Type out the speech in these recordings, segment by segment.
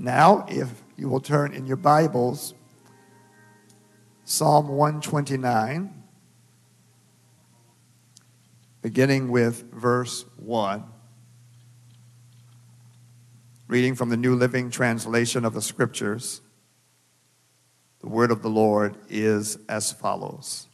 Now, if you will turn in your Bibles, Psalm 129, beginning with verse 1, reading from the New Living Translation of the Scriptures, the word of the Lord is as follows.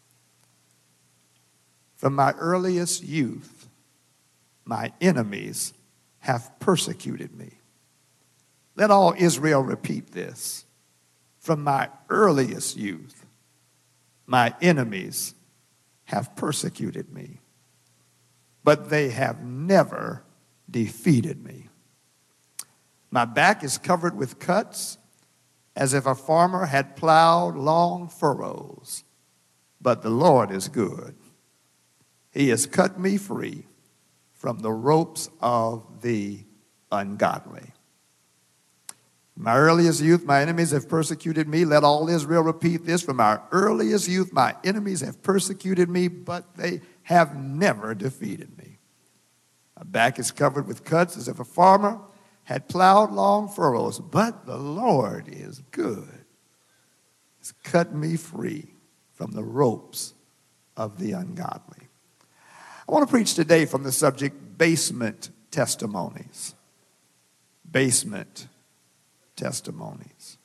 From my earliest youth, my enemies have persecuted me. Let all Israel repeat this. From my earliest youth, my enemies have persecuted me, but they have never defeated me. My back is covered with cuts, as if a farmer had plowed long furrows, but the Lord is good. He has cut me free from the ropes of the ungodly. My earliest youth, my enemies have persecuted me. Let all Israel repeat this. From our earliest youth, my enemies have persecuted me, but they have never defeated me. My back is covered with cuts, as if a farmer had plowed long furrows, but the Lord is good. He's cut me free from the ropes of the ungodly. I want to preach today from the subject, basement testimonies. Basement testimonies.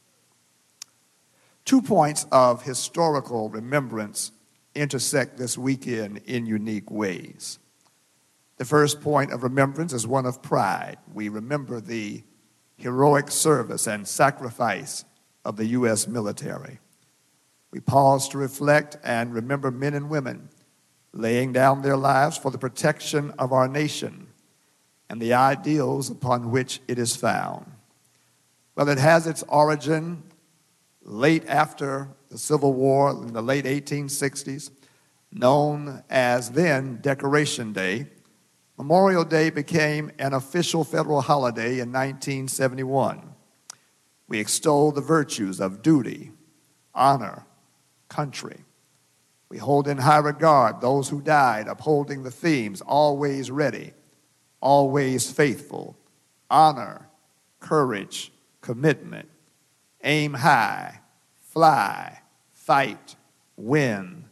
2 points of historical remembrance intersect this weekend in unique ways. The first point of remembrance is one of pride. We remember the heroic service and sacrifice of the U.S. military. We pause to reflect and remember men and women laying down their lives for the protection of our nation and the ideals upon which it is found. Well, it has its origin late after the Civil War in the late 1860s, known as then Decoration Day. Memorial Day became an official federal holiday in 1971. We extol the virtues of duty, honor, country. We hold in high regard those who died, upholding the themes, always ready, always faithful, honor, courage, commitment, aim high, fly, fight, win,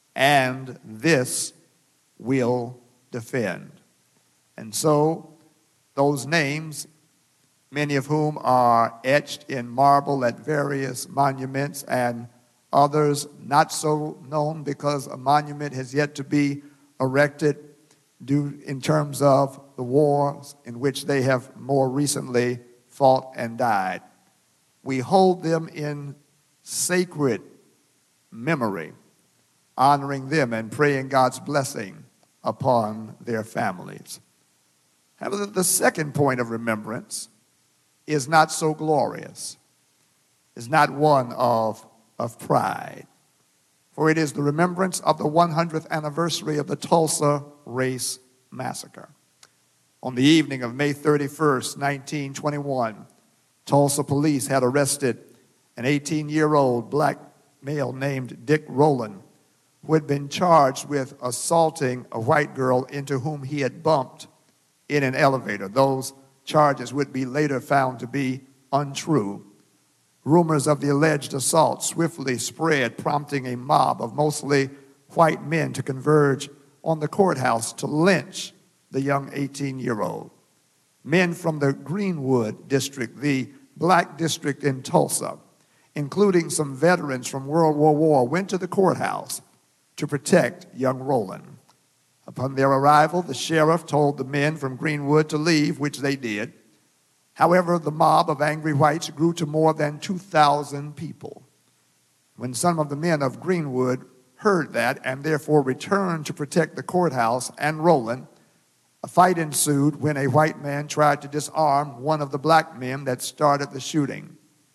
and this will defend. And so those names, many of whom are etched in marble at various monuments and others not so known because a monument has yet to be erected due in terms of the wars in which they have more recently fought and died. We hold them in sacred memory, honoring them and praying God's blessing upon their families. However, the second point of remembrance is not so glorious. It's not one of pride, for it is the remembrance of the 100th anniversary of the Tulsa Race Massacre. On the evening of May 31st, 1921, Tulsa police had arrested an 18-year-old black male named Dick Rowland, who had been charged with assaulting a white girl into whom he had bumped in an elevator. Those charges would be later found to be untrue. Rumors of the alleged assault swiftly spread, prompting a mob of mostly white men to converge on the courthouse to lynch the young 18-year-old. Men from the Greenwood district, the black district in Tulsa, including some veterans from World War I, went to the courthouse to protect young Rowland. Upon their arrival, the sheriff told the men from Greenwood to leave, which they did. However, the mob of angry whites grew to more than 2,000 people. When some of the men of Greenwood heard that and therefore returned to protect the courthouse and Rowland, a fight ensued when a white man tried to disarm one of the black men that started the shooting.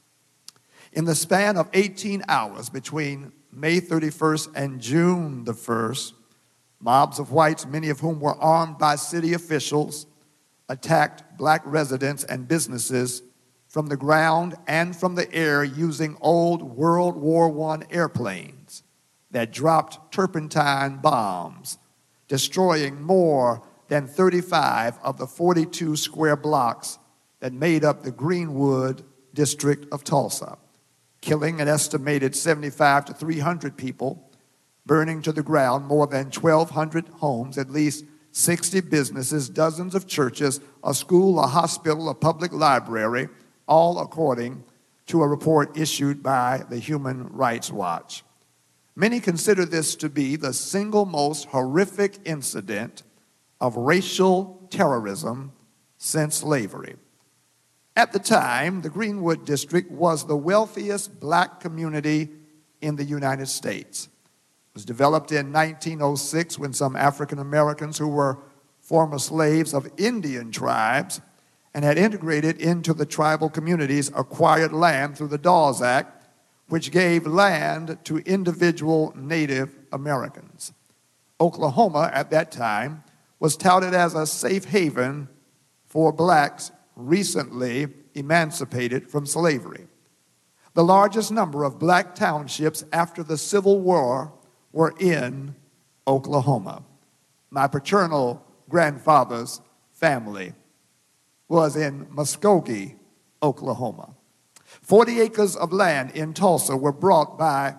In the span of 18 hours between May 31st and June the 1st, mobs of whites, many of whom were armed by city officials, attacked black residents and businesses from the ground and from the air using old World War I airplanes that dropped turpentine bombs, destroying more than 35 of the 42 square blocks that made up the Greenwood district of Tulsa, killing an estimated 75 to 300 people, burning to the ground more than 1,200 homes, at least 60 businesses, dozens of churches, a school, a hospital, a public library, all according to a report issued by the Human Rights Watch. Many consider this to be the single most horrific incident of racial terrorism since slavery. At the time, the Greenwood District was the wealthiest black community in the United States. It was developed in 1906 when some African Americans who were former slaves of Indian tribes and had integrated into the tribal communities acquired land through the Dawes Act, which gave land to individual Native Americans. Oklahoma at that time was touted as a safe haven for blacks recently emancipated from slavery. The largest number of black townships after the Civil War were in Oklahoma. My paternal grandfather's family was in Muskogee, Oklahoma. 40 acres of land in Tulsa were bought by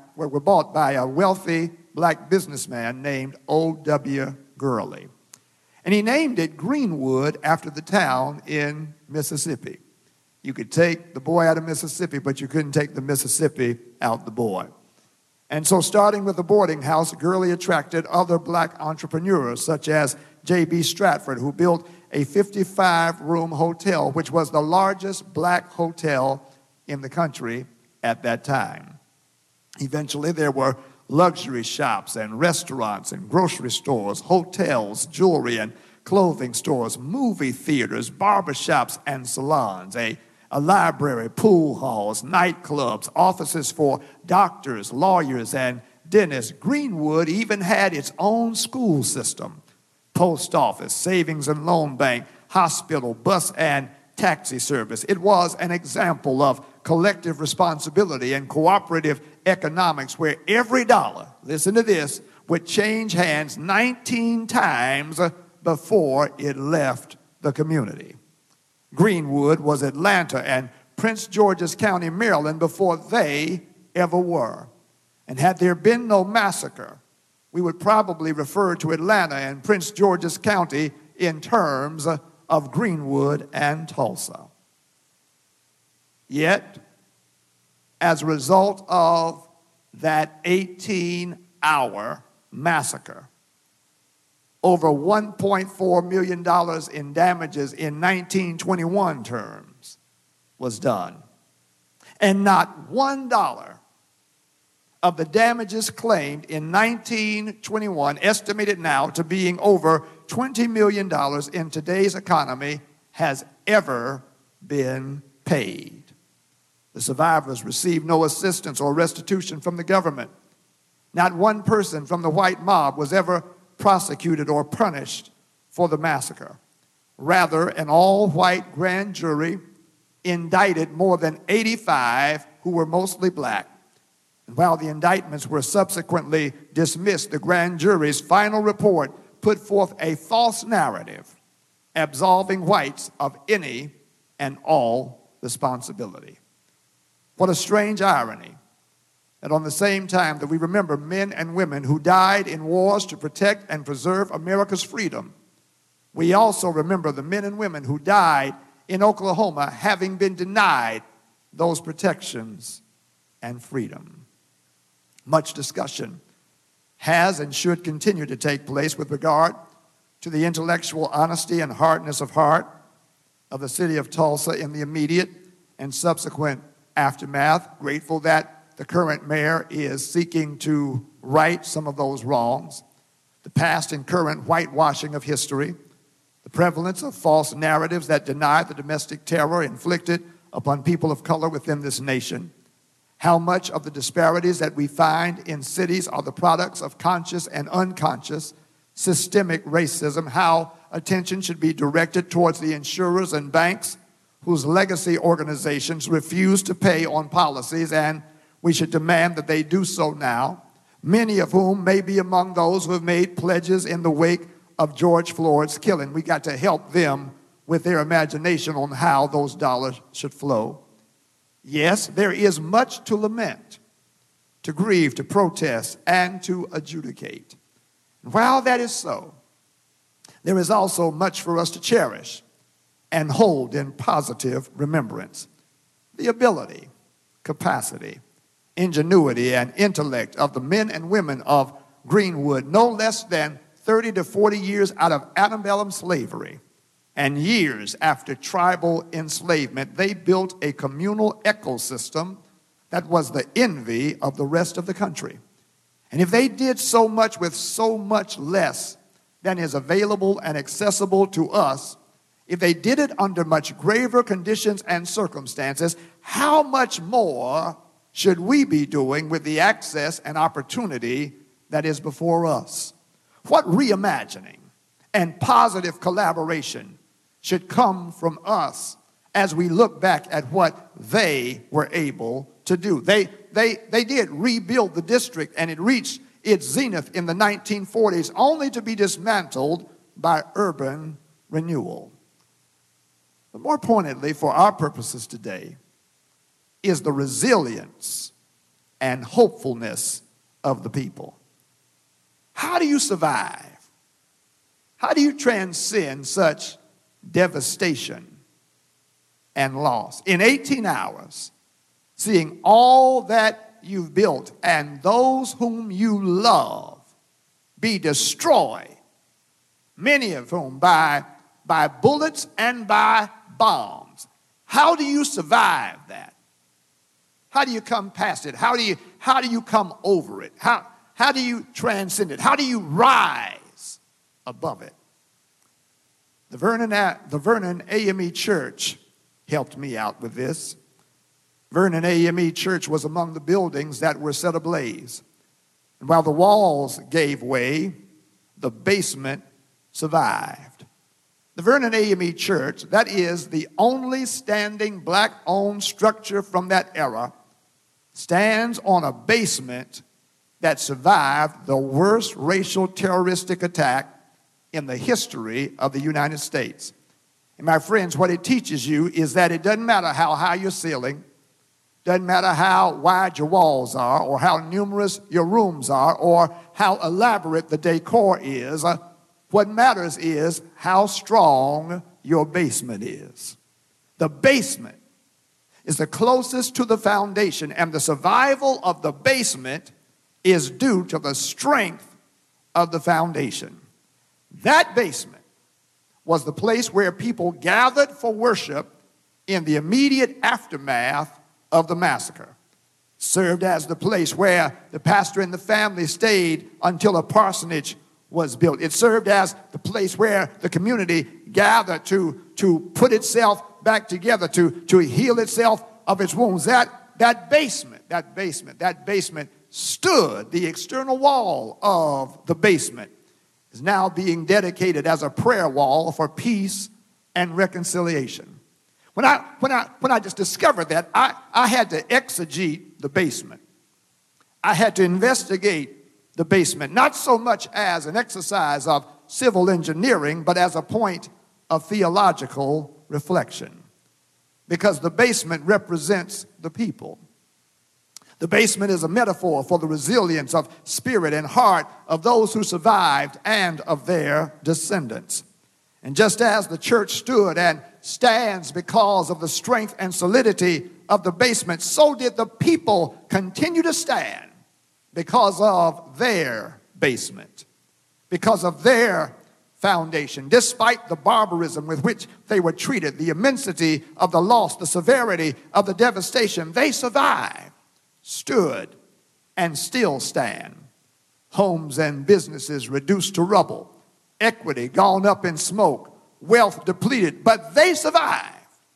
a wealthy black businessman named O.W. Gurley. And he named it Greenwood after the town in Mississippi. You could take the boy out of Mississippi, but you couldn't take the Mississippi out the boy. And so starting with the boarding house, Gurley attracted other black entrepreneurs such as J.B. Stratford, who built a 55-room hotel, which was the largest black hotel in the country at that time. Eventually, there were luxury shops and restaurants and grocery stores, hotels, jewelry and clothing stores, movie theaters, barbershops and salons, a library, pool halls, nightclubs, offices for doctors, lawyers, and dentists. Greenwood even had its own school system, post office, savings and loan bank, hospital, bus and taxi service. It was an example of collective responsibility and cooperative economics where every dollar, listen to this, would change hands 19 times before it left the community. Greenwood was Atlanta and Prince George's County, Maryland, before they ever were. And had there been no massacre, we would probably refer to Atlanta and Prince George's County in terms of Greenwood and Tulsa. Yet, as a result of that 18-hour massacre, over $1.4 million in damages in 1921 terms was done. And not $1 of the damages claimed in 1921, estimated now to being over $20 million in today's economy, has ever been paid. The survivors received no assistance or restitution from the government. Not one person from the white mob was ever prosecuted or punished for the massacre. Rather, an all-white grand jury indicted more than 85 who were mostly black. And while the indictments were subsequently dismissed, the grand jury's final report put forth a false narrative absolving whites of any and all responsibility. What a strange irony that on the same time that we remember men and women who died in wars to protect and preserve America's freedom, we also remember the men and women who died in Oklahoma having been denied those protections and freedom. Much discussion has and should continue to take place with regard to the intellectual honesty and hardness of heart of the city of Tulsa in the immediate and subsequent aftermath. Grateful that the current mayor is seeking to right some of those wrongs. The past and current whitewashing of history, the prevalence of false narratives that deny the domestic terror inflicted upon people of color within this nation, how much of the disparities that we find in cities are the products of conscious and unconscious systemic racism, how attention should be directed towards the insurers and banks whose legacy organizations refuse to pay on policies, and we should demand that they do so now, many of whom may be among those who have made pledges in the wake of George Floyd's killing. We got to help them with their imagination on how those dollars should flow. Yes, there is much to lament, to grieve, to protest, and to adjudicate. While that is so, there is also much for us to cherish and hold in positive remembrance. The ability, capacity, ingenuity, and intellect of the men and women of Greenwood, no less than 30 to 40 years out of antebellum slavery and years after tribal enslavement, they built a communal ecosystem that was the envy of the rest of the country. And if they did so much with so much less than is available and accessible to us, if they did it under much graver conditions and circumstances, how much more should we be doing with the access and opportunity that is before us? What reimagining and positive collaboration should come from us as we look back at what they were able to do? They did rebuild the district, and it reached its zenith in the 1940s, only to be dismantled by urban renewal. But more pointedly, for our purposes today, is the resilience and hopefulness of the people. How do you survive? How do you transcend such devastation and loss? In 18 hours, seeing all that you've built and those whom you love be destroyed, many of whom by bullets and by bombs. How do you survive that? How do you come past it? How do you come over it? How do you transcend it? How do you rise above it? The Vernon AME Church helped me out with this. Vernon AME Church was among the buildings that were set ablaze. And while the walls gave way, the basement survived. The Vernon AME Church, that is the only standing black-owned structure from that era, stands on a basement that survived the worst racial terroristic attack in the history of the United States. And my friends, what it teaches you is that it doesn't matter how high your ceiling, doesn't matter how wide your walls are, or how numerous your rooms are, or how elaborate the decor is. What matters is how strong your basement is. The basement is the closest to the foundation, and the survival of the basement is due to the strength of the foundation. That basement was the place where people gathered for worship in the immediate aftermath of the massacre. Served as the place where the pastor and the family stayed until a parsonage was built. It served as the place where the community gathered to put itself back together, to heal itself of its wounds. That basement stood. The external wall of the basement is now being dedicated as a prayer wall for peace and reconciliation. When I just discovered that, I had to exegete the basement. I had to investigate the basement, not so much as an exercise of civil engineering, but as a point of theological reflection. Because the basement represents the people. The basement is a metaphor for the resilience of spirit and heart of those who survived and of their descendants. And just as the church stood and stands because of the strength and solidity of the basement, so did the people continue to stand because of their basement, because of their foundation. Despite the barbarism with which they were treated, the immensity of the loss, the severity of the devastation, they survived, stood, and still stand. Homes and businesses reduced to rubble, equity gone up in smoke, wealth depleted, but they survived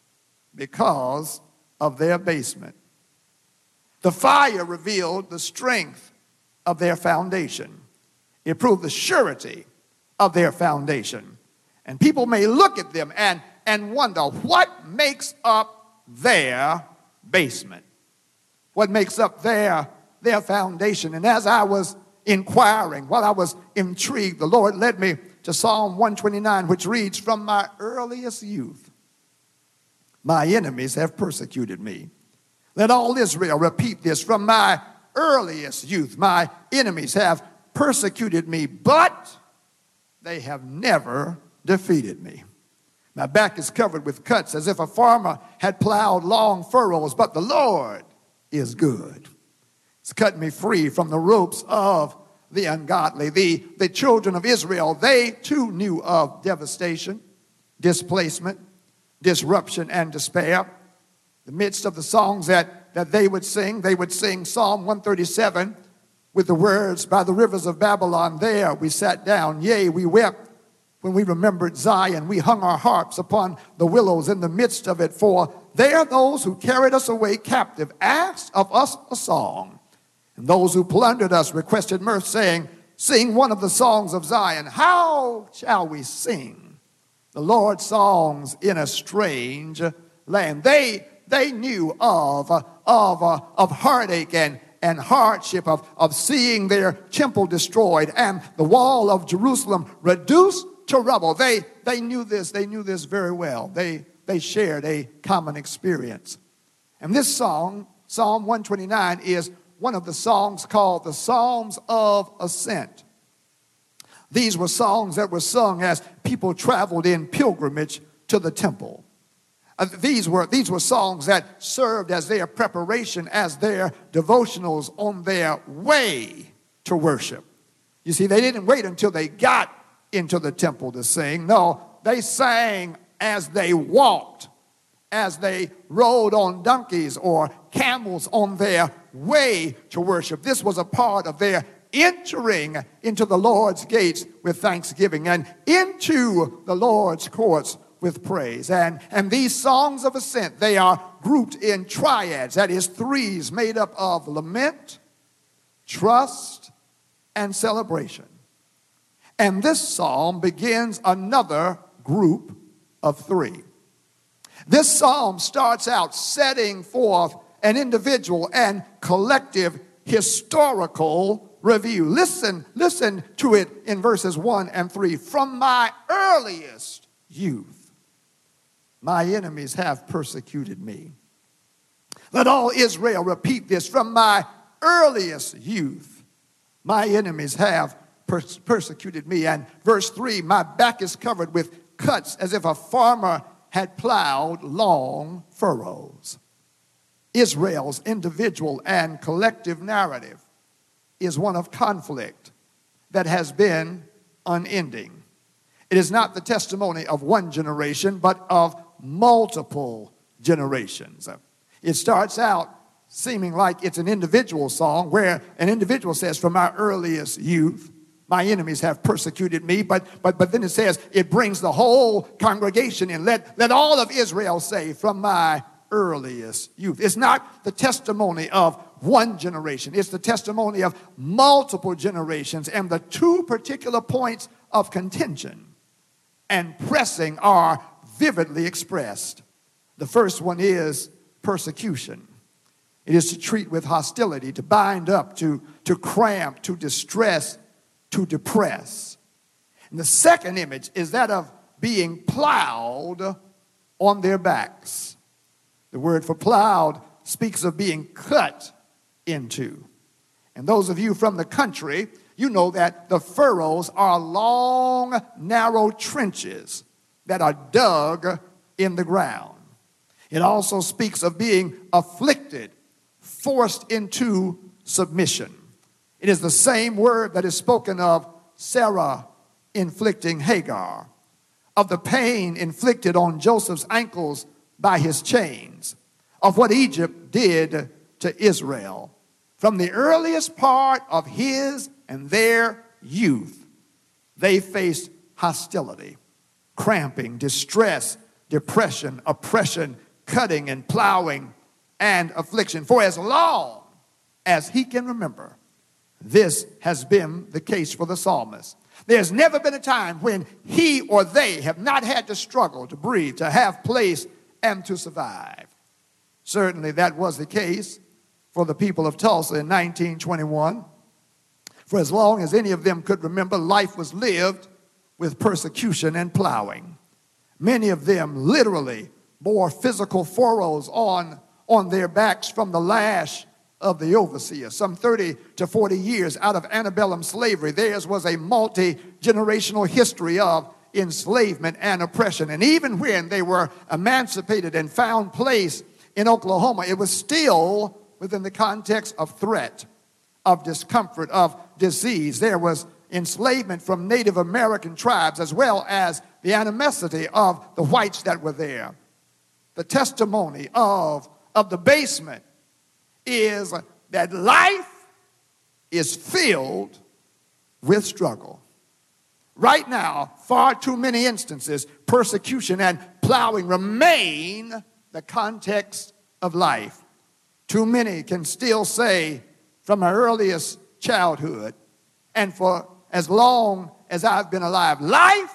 because of their basement. The fire revealed the strength of their foundation. It proved the surety of their foundation. And people may look at them and wonder what makes up their basement, what makes up their foundation. And as I was inquiring, while I was intrigued, the Lord led me to Psalm 129, which reads, "From my earliest youth, my enemies have persecuted me." Let all Israel repeat this. From my earliest youth, my enemies have persecuted me, but they have never defeated me. My back is covered with cuts as if a farmer had plowed long furrows, but the Lord is good. It's cut me free from the ropes of the ungodly. The children of Israel, they too knew of devastation, displacement, disruption, and despair. In the midst of the songs that they would sing Psalm 137 with the words, "By the rivers of Babylon, there we sat down. Yea, we wept when we remembered Zion. We hung our harps upon the willows in the midst of it. For there those who carried us away captive asked of us a song. And those who plundered us requested mirth, saying, Sing one of the songs of Zion. How shall we sing the Lord's songs in a strange land?" They knew of heartache and hardship, of seeing their temple destroyed and the wall of Jerusalem reduced to rubble. They knew this. They knew this very well. They shared a common experience. And this song, Psalm 129, is one of the songs called the Psalms of Ascent. These were songs that were sung as people traveled in pilgrimage to the temple. These were songs that served as their preparation, as their devotionals on their way to worship. You see, they didn't wait until they got into the temple to sing. No, they sang as they walked, as they rode on donkeys or camels on their way to worship. This was a part of their entering into the Lord's gates with thanksgiving and into the Lord's courts with praise. And these songs of ascent, they are grouped in triads, that is, threes made up of lament, trust, and celebration. And this psalm begins another group of three. This psalm starts out setting forth an individual and collective historical review. Listen to it in verses 1 and 3. "From my earliest youth, my enemies have persecuted me." Let all Israel repeat this. From my earliest youth, my enemies have persecuted me. And verse 3, "My back is covered with cuts as if a farmer had plowed long furrows." Israel's individual and collective narrative is one of conflict that has been unending. It is not the testimony of one generation, but of multiple generations. It starts out seeming like it's an individual song where an individual says, "From my earliest youth, my enemies have persecuted me," but then it says it brings the whole congregation in. Let all of Israel say, "From my earliest youth." It's not the testimony of one generation. It's the testimony of multiple generations. And the two particular points of contention and pressing are vividly expressed. The first one is persecution. It is to treat with hostility, to bind up, to cramp, to distress, to depress. And the second image is that of being plowed on their backs. The word for plowed speaks of being cut into. And those of you from the country, you know that the furrows are long, narrow trenches that are dug in the ground. It also speaks of being afflicted, forced into submission. It is the same word that is spoken of Sarah inflicting Hagar, of the pain inflicted on Joseph's ankles by his chains, of what Egypt did to Israel. From the earliest part of his and their youth, they faced hostility, cramping, distress, depression, oppression, cutting and plowing, and affliction. For as long as he can remember, this has been the case for the psalmist. There's never been a time when he or they have not had to struggle to breathe, to have place, and to survive. Certainly that was the case for the people of Tulsa in 1921. For as long as any of them could remember, life was lived with persecution and plowing. Many of them literally bore physical furrows on their backs from the lash of the overseer. Some 30 to 40 years out of antebellum slavery, theirs was a multi-generational history of enslavement and oppression. And even when they were emancipated and found place in Oklahoma, it was still within the context of threat, of discomfort, of disease. There was enslavement from Native American tribes as well as the animosity of the whites that were there. The testimony of the basement is that life is filled with struggle. Right now, far too many instances, persecution and plowing remain the context of life. Too many can still say from my earliest childhood and for as long as I've been alive, life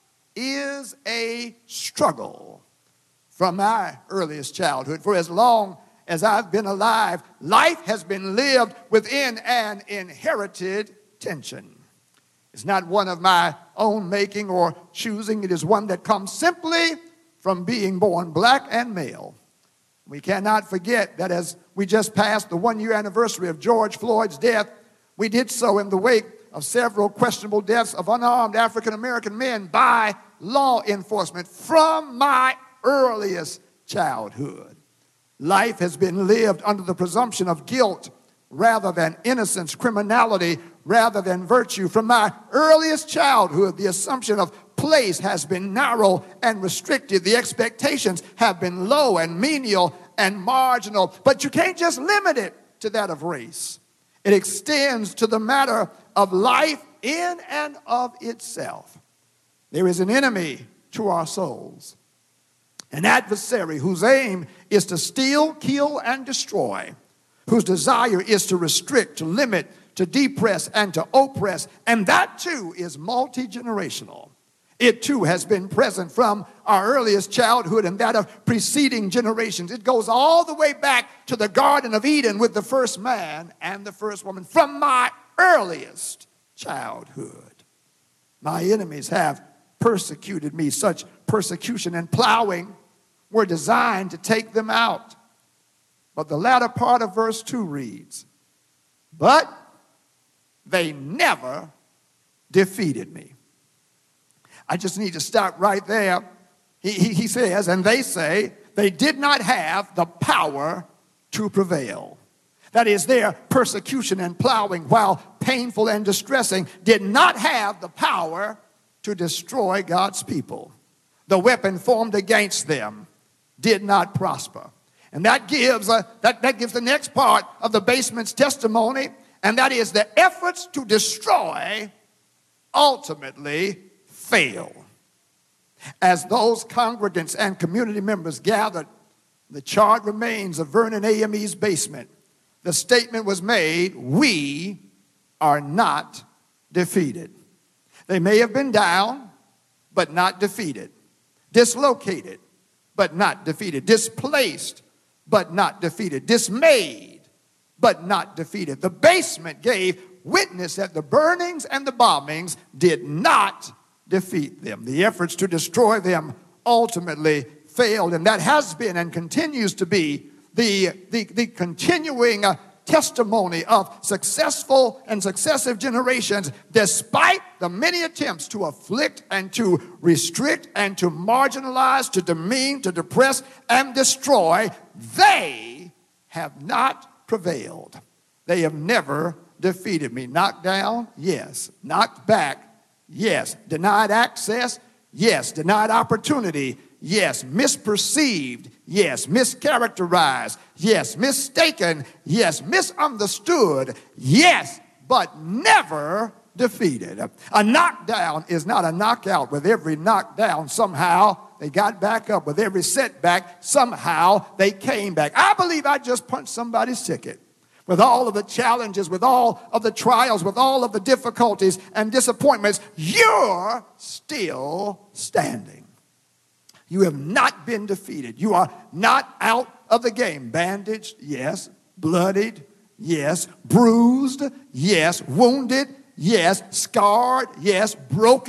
is a struggle. From my earliest childhood, for as long as I've been alive, life has been lived within an inherited tension. It's not one of my own making or choosing. It is one that comes simply from being born black and male. We cannot forget that as we just passed the 1-year anniversary of George Floyd's death, we did so in the wake of several questionable deaths of unarmed African-American men by law enforcement from my earliest childhood. Life has been lived under the presumption of guilt rather than innocence, criminality rather than virtue. From my earliest childhood, the assumption of place has been narrow and restricted. The expectations have been low and menial and marginal. But you can't just limit it to that of race. It extends to the matter of life in and of itself. There is an enemy to our souls, an adversary whose aim is to steal, kill, and destroy, whose desire is to restrict, to limit, to depress, and to oppress. And that too is multi-generational. It too has been present from our earliest childhood and that of preceding generations. It goes all the way back to the Garden of Eden with the first man and the first woman. From my earliest childhood, my enemies have persecuted me. Such persecution and plowing were designed to take them out. But the latter part of verse 2 reads, "But they never defeated me." I just need to stop right there. He says, and they say, they did not have the power to prevail. That is, their persecution and plowing, while painful and distressing, did not have the power to destroy God's people. The weapon formed against them did not prosper. And that gives the next part of the basement's testimony, and that is the efforts to destroy ultimately fail. As those congregants and community members gathered the charred remains of Vernon AME's basement, the statement was made, "We are not defeated." They may have been down, but not defeated. Dislocated, but not defeated. Displaced, but not defeated. Dismayed, but not defeated. The basement gave witness that the burnings and the bombings did not defeat them. The efforts to destroy them ultimately failed, and that has been and continues to be the continuing testimony of successful and successive generations, despite the many attempts to afflict and to restrict and to marginalize, to demean, to depress and destroy. They have not prevailed. They have never defeated me. Knocked down? Yes. Knocked back? Yes. Denied access? Yes. Denied opportunity? Yes. Misperceived? Yes. Mischaracterized? Yes. Mistaken? Yes. Misunderstood? Yes. But never defeated. A knockdown is not a knockout. With every knockdown, somehow they got back up. With every setback, somehow they came back. I believe I just punched somebody's ticket. With all of the challenges, with all of the trials, with all of the difficulties and disappointments, you're still standing. You have not been defeated. You are not out of the game. Bandaged, yes. Bloodied, yes. Bruised, yes. Wounded, yes. Scarred, yes. Broken,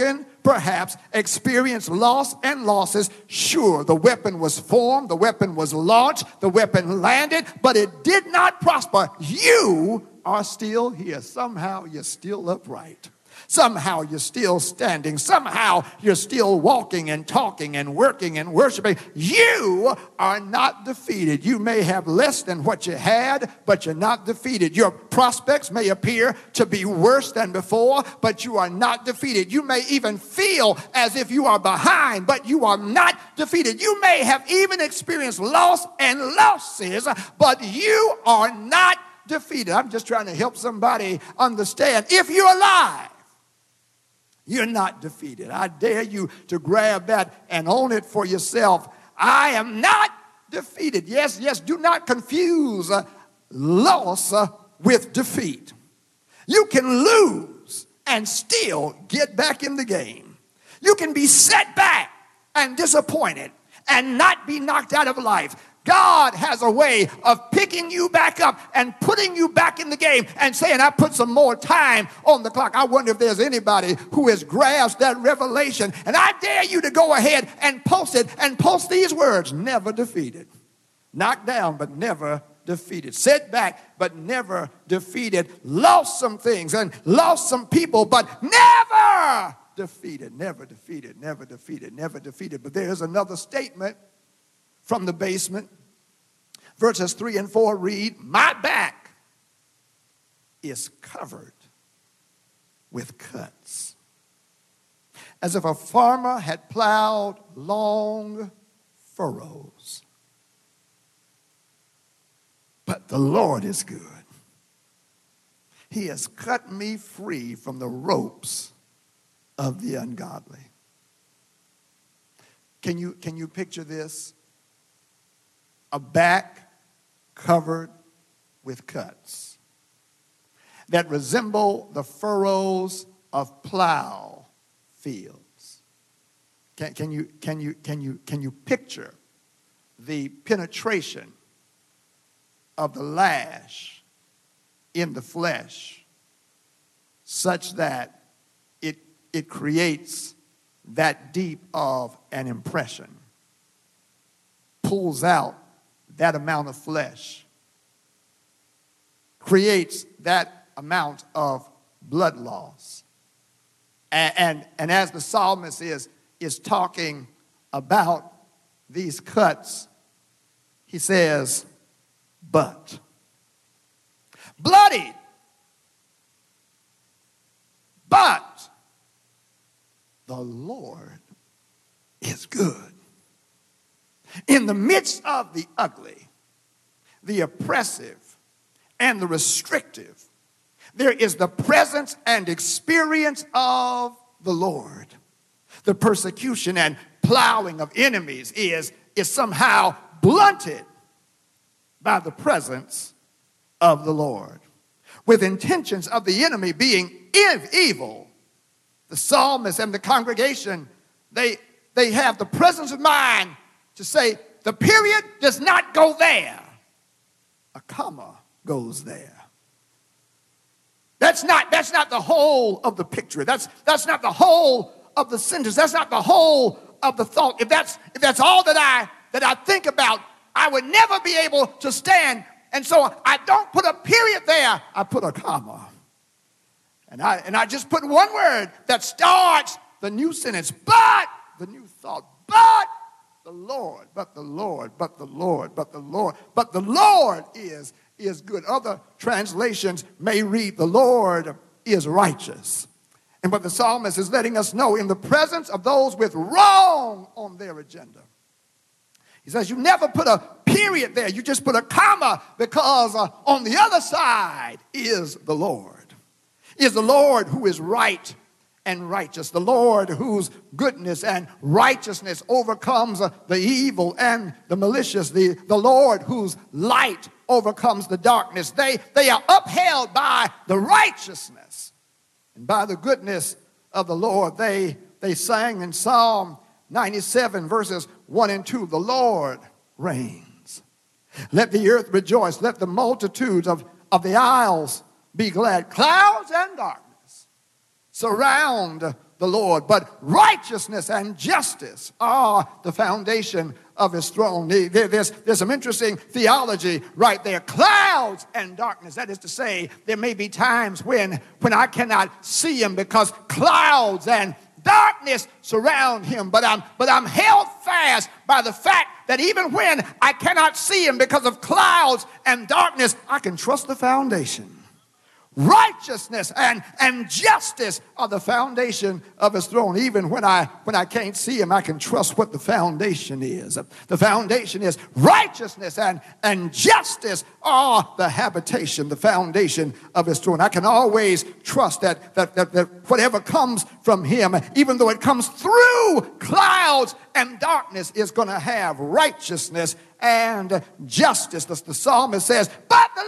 perhaps experienced loss and losses. Sure, the weapon was formed, the weapon was launched, the weapon landed, but it did not prosper. You are still here. Somehow you're still upright. Somehow you're still standing. Somehow you're still walking and talking and working and worshiping. You are not defeated. You may have less than what you had, but you're not defeated. Your prospects may appear to be worse than before, but you are not defeated. You may even feel as if you are behind, but you are not defeated. You may have even experienced loss and losses, but you are not defeated. I'm just trying to help somebody understand. If you're alive, you're not defeated. I dare you to grab that and own it for yourself. I am not defeated. Yes, do not confuse loss with defeat. You can lose and still get back in the game. You can be set back and disappointed and not be knocked out of life. God has a way of picking you back up and putting you back in the game and saying, I put some more time on the clock. I wonder if there's anybody who has grasped that revelation. And I dare you to go ahead and post it and post these words: never defeated. Knocked down, but never defeated. Set back, but never defeated. Lost some things and lost some people, but never defeated. Never defeated, never defeated, never defeated. But there's another statement from the basement. Verses 3 and 4 read, my back is covered with cuts, as if a farmer had plowed long furrows. But the Lord is good. He has cut me free from the ropes of the ungodly. Can you picture this? A back covered with cuts that resemble the furrows of plow fields. Can you picture the penetration of the lash in the flesh such that it creates that deep of an impression, pulls out that amount of flesh, creates that amount of blood loss. And as the psalmist is talking about these cuts, he says, but bloodied, but the Lord is good. In the midst of the ugly, the oppressive, and the restrictive, there is the presence and experience of the Lord. The persecution and plowing of enemies is somehow blunted by the presence of the Lord. With intentions of the enemy being evil, the psalmist and the congregation, they have the presence of mind to say, the period does not go there. A comma goes there. That's not the whole of the picture. That's not the whole of the sentence. That's not the whole of the thought. If that's all that I think about, I would never be able to stand. And so I don't put a period there. I put a comma. And I just put one word that starts the new sentence. But the new thought. But the Lord, but the Lord, but the Lord, but the Lord, but the Lord is good. Other translations may read, the Lord is righteous. And what the psalmist is letting us know, in the presence of those with wrong on their agenda, he says, you never put a period there. You just put a comma, because on the other side is the Lord. Is the Lord who is right and righteous, the Lord whose goodness and righteousness overcomes the evil and the malicious, the Lord whose light overcomes the darkness. They are upheld by the righteousness and by the goodness of the Lord. They sang in Psalm 97 verses 1 and 2, the Lord reigns. Let the earth rejoice. Let the multitudes of the isles be glad. Clouds and darkness surround the Lord, but righteousness and justice are the foundation of his throne. There's some interesting theology right there. Clouds and darkness. That is to say, there may be times when I cannot see him because clouds and darkness surround him, but I'm held fast by the fact that even when I cannot see him because of clouds and darkness, I can trust the foundation. Righteousness and justice are the foundation of his throne. Even when I can't see him, I can trust what the foundation is. The foundation is righteousness and justice are the habitation, the foundation of his throne. I can always trust that whatever comes from him, even though it comes through clouds and darkness, is going to have righteousness and justice. The psalmist says, but the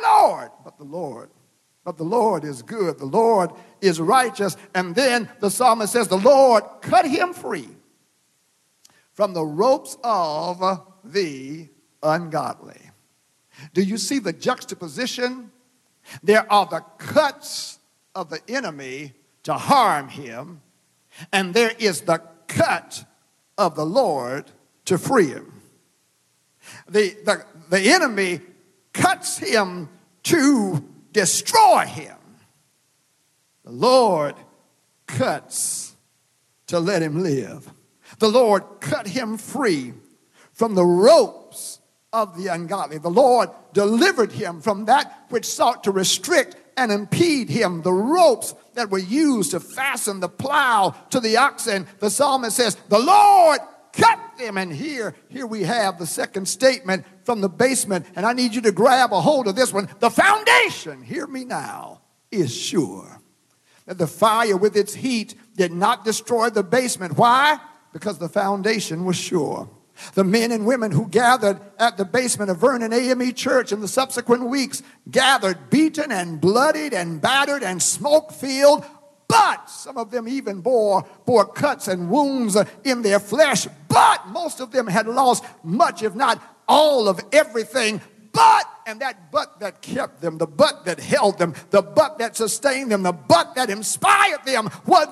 Lord is good. The Lord is righteous. And then the psalmist says, the Lord cut him free from the ropes of the ungodly. Do you see the juxtaposition? There are the cuts of the enemy to harm him, and there is the cut of the Lord to free him. The enemy cuts him to destroy him. The Lord cuts to let him live. The Lord cut him free from the ropes of the ungodly. The Lord delivered him from that which sought to restrict and impede him, the ropes that were used to fasten the plow to the oxen. The psalmist says, the Lord cut them. And here we have the second statement from the basement, and I need you to grab a hold of this one. The foundation, hear me now, is sure. That the fire with its heat did not destroy the basement. Why? Because the foundation was sure. The men and women who gathered at the basement of Vernon AME Church in the subsequent weeks gathered beaten and bloodied and battered and smoke-filled, but some of them even bore cuts and wounds in their flesh. But most of them had lost much, if not all of everything. But that kept them, the but that held them, the but that sustained them, the but that inspired them were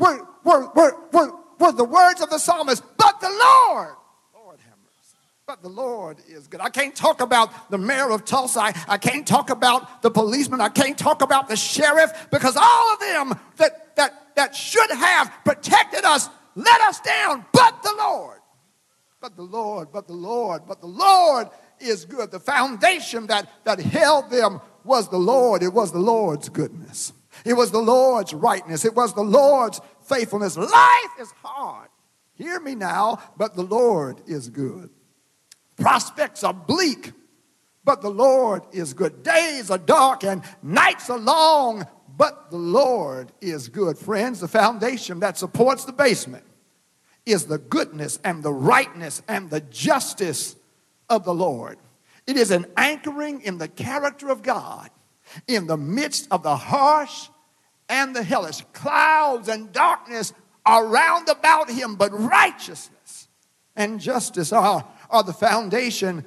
the words of the psalmist. But the Lord have mercy. But the Lord is good. I can't talk about the mayor of Tulsa. I can't talk about the policeman. I can't talk about the sheriff, because all of them that should have protected us let us down. But the Lord is good. The foundation that held them was the Lord. It was the Lord's goodness. It was the Lord's rightness. It was the Lord's faithfulness. Life is hard. Hear me now, but the Lord is good. Prospects are bleak, but the Lord is good. Days are dark and nights are long, but the Lord is good. Friends, the foundation that supports the basement is the goodness and the rightness and the justice of the Lord. It is an anchoring in the character of God in the midst of the harsh and the hellish. Clouds and darkness are round about him, but righteousness and justice are the foundation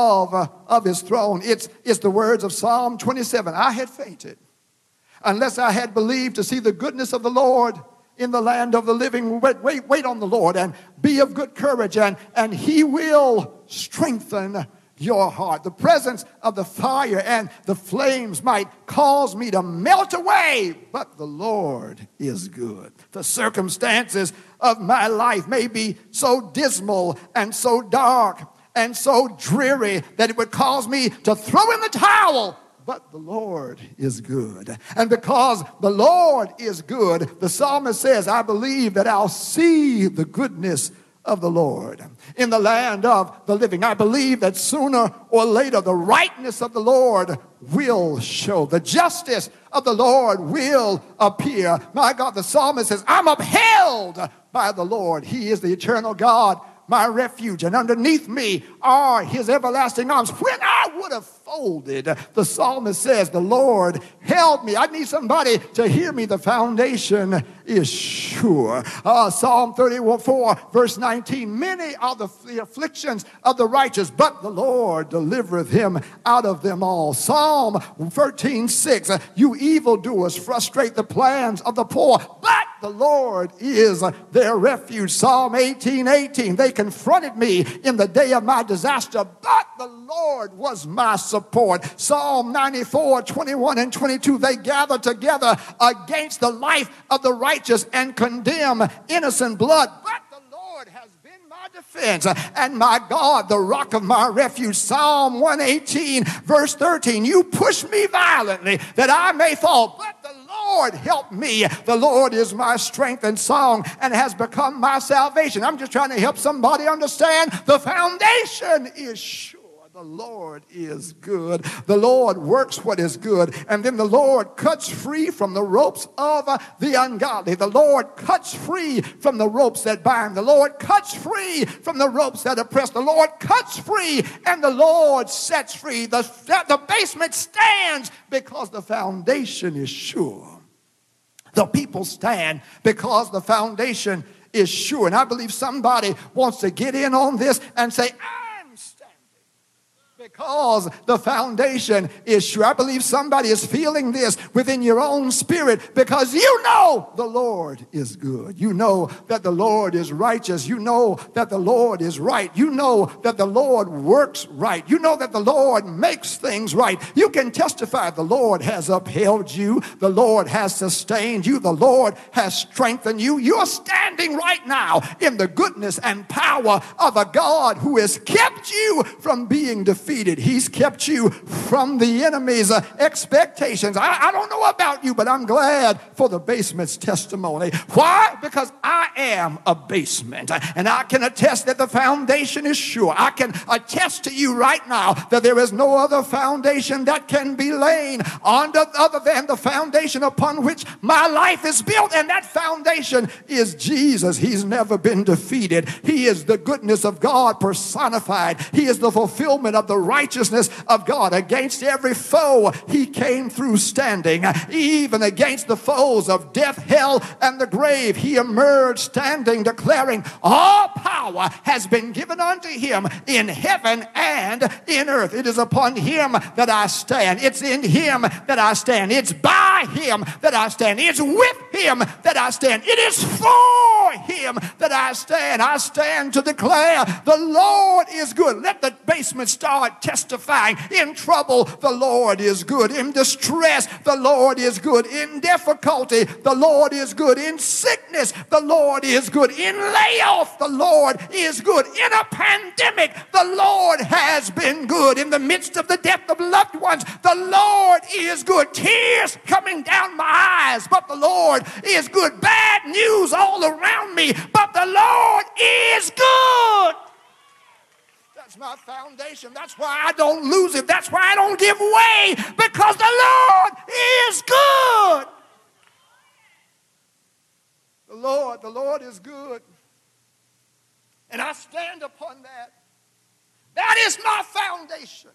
of his throne. It's the words of Psalm 27. I had fainted unless I had believed to see the goodness of the Lord in the land of the living. Wait on the Lord and be of good courage, and he will strengthen your heart. The presence of the fire and the flames might cause me to melt away, but the Lord is good. The circumstances of my life may be so dismal and so dark and so dreary that it would cause me to throw in the towel. But the Lord is good. And because the Lord is good, the psalmist says, I believe that I'll see the goodness of the Lord in the land of the living. I believe that sooner or later the rightness of the Lord will show. The justice of the Lord will appear. My God, the psalmist says, I'm upheld by the Lord. He is the eternal God, my refuge, and underneath me are his everlasting arms. When I would have folded, the psalmist says, the Lord held me. I need somebody to hear me. The foundation is sure. Psalm 34, verse 19, many are the afflictions of the righteous, but the Lord delivereth him out of them all. Psalm 13, 6, you evildoers frustrate the plans of the poor, but the Lord is their refuge. Psalm 18:18. They confronted me in the day of my disaster, but the Lord was my support. Psalm 94:21 and 22. They gather together against the life of the righteous and condemn innocent blood, but the Lord has been my defense and my God, the rock of my refuge. Psalm 118 verse 13. You push me violently that I may fall, but the Lord help me. The Lord is my strength and song and has become my salvation. I'm just trying to help somebody understand the foundation is sure. The Lord is good. The Lord works what is good. And then the Lord cuts free from the ropes of the ungodly. The Lord cuts free from the ropes that bind. The Lord cuts free from the ropes that oppress. The Lord cuts free and the Lord sets free. The basement stands because the foundation is sure. The people stand because the foundation is sure. And I believe somebody wants to get in on this and say, I'm standing because the foundation is sure. I believe somebody is feeling this within your own spirit because you know the Lord is good. You know that the Lord is righteous. You know that the Lord is right. You know that the Lord works right. You know that the Lord makes things right. You can testify the Lord has upheld you. The Lord has sustained you. The Lord has strengthened you. You are standing right now in the goodness and power of a God who has kept you from being defeated. He's kept you from the enemy's expectations. I don't know about you, but I'm glad for the basement's testimony. Why? Because I am a basement, and I can attest that the foundation is sure. I can attest to you right now that there is no other foundation that can be laid other than the foundation upon which my life is built, and that foundation is Jesus. He's never been defeated. He is the goodness of God personified. He is the fulfillment of the righteousness of God. Against every foe he came through standing. Even against the foes of death, hell, and the grave he emerged standing, declaring all power has been given unto him in heaven and in earth. It is upon him that I stand. It's in him that I stand. It's by him that I stand. It's with him that I stand. It is for him that I stand. I stand to declare the Lord is good. Let the basement start testifying. In trouble, the Lord is good. In distress, the Lord is good. In difficulty, the Lord is good. In sickness, the Lord is good. In layoff, the Lord is good. In a pandemic, the Lord has been good. In the midst of the death of loved ones, the Lord is good. Tears coming down my eyes, but the Lord is good. Bad news all around me, but the Lord is good. That's my foundation. That's why I don't lose it. That's why I don't give way, because the Lord is good. The Lord is good. And I stand upon that. That is my foundation.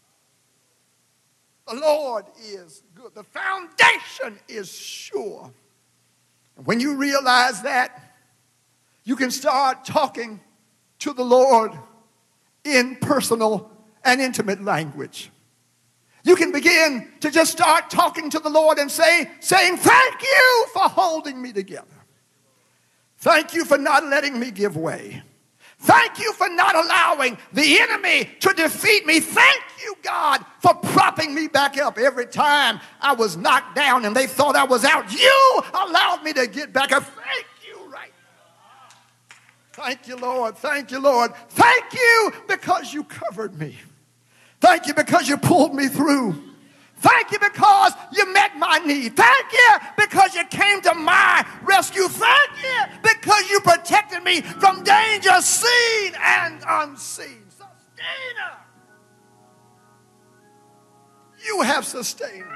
The Lord is good. The foundation is sure. And when you realize that, you can start talking to the Lord in personal and intimate language. You can begin to just start talking to the Lord and saying, thank you for holding me together. Thank you for not letting me give way. Thank you for not allowing the enemy to defeat me. Thank you, God, for propping me back up every time I was knocked down and they thought I was out. You allowed me to get back up. Thank you right now. Thank you, Lord. Thank you, Lord. Thank you because you covered me. Thank you because you pulled me through. Thank you because you met my need. Thank you because you came to my rescue. Thank you because you protected me from danger seen and unseen. Sustainer. You have sustained me.